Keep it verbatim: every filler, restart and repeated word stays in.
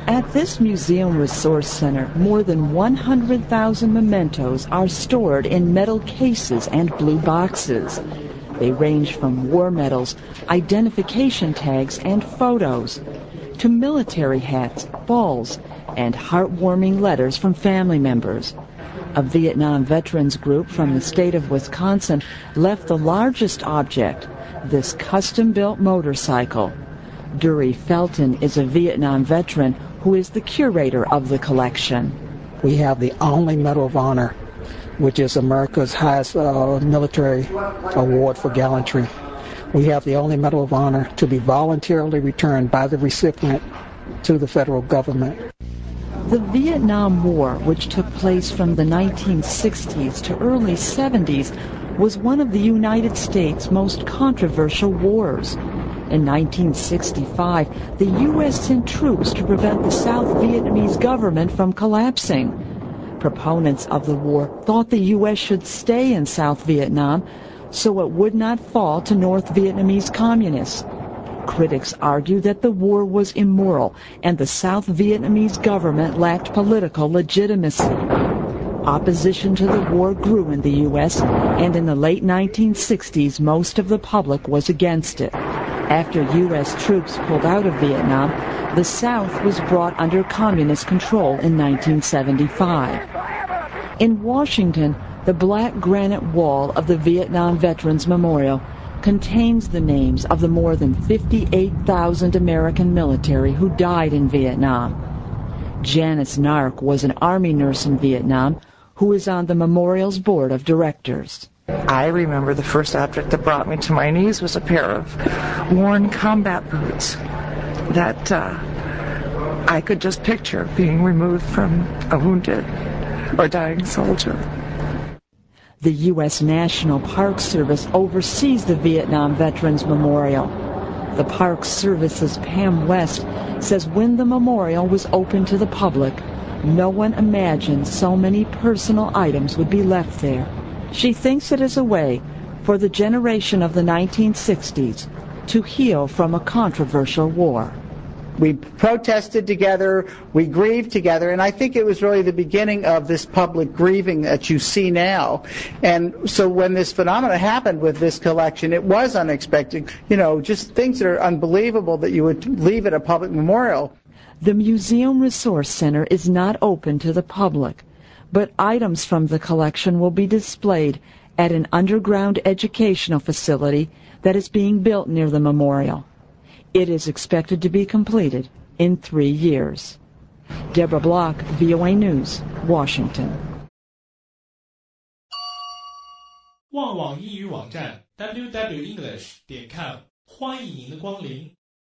At this museum resource center, more than one hundred thousand mementos are stored in metal cases and blue boxes. They range from war medals, identification tags, and photos, to military hats, balls, and heartwarming letters from family members. A Vietnam veterans group from the state of Wisconsin left the largest object, this custom-built motorcycle. Dury Felton is a Vietnam veteran who is the curator of the collection. We have the only Medal of Honor, which is America's highest uh, military award for gallantry. We have the only Medal of Honor to be voluntarily returned by the recipient to the federal government. The Vietnam War, which took place from the nineteen sixties to early seventies, was one of the United States' most controversial wars. In nineteen sixty-five, the U S sent troops to prevent the South Vietnamese government from collapsing. Proponents of the war thought the U S should stay in South Vietnam so it would not fall to North Vietnamese communists. Critics argue that the war was immoral and the South Vietnamese government lacked political legitimacy. Opposition to the war grew in the U S, and in the late nineteen sixties, most of the public was against it. After U S troops pulled out of Vietnam, the South was brought under communist control in nineteen seventy-five. In Washington, the black granite wall of the Vietnam Veterans Memorial contains the names of the more than fifty-eight thousand American military who died in Vietnam. Janice Nark was an Army nurse in Vietnam who is on the memorial's board of directors. I remember the first object that brought me to my knees was a pair of worn combat boots that uh, I could just picture being removed from a wounded or dying soldier. The U S National Park Service oversees the Vietnam Veterans Memorial. The Park Service's Pam West says when the memorial was open to the public, no one imagined so many personal items would be left there. She thinks it is a way for the generation of the nineteen sixties to heal from a controversial war. We protested together, we grieved together, and I think it was really the beginning of this public grieving that you see now. And so when this phenomenon happened with this collection, it was unexpected. You know, just things that are unbelievable that you would leave at a public memorial. The Museum Resource Center is not open to the public, but items from the collection will be displayed at an underground educational facility that is being built near the memorial. It is expected to be completed in three years. Deborah Block, V O A News, Washington. 旺网英语网站 double-u double-u double-u 点 english 点 com 欢迎您的光临。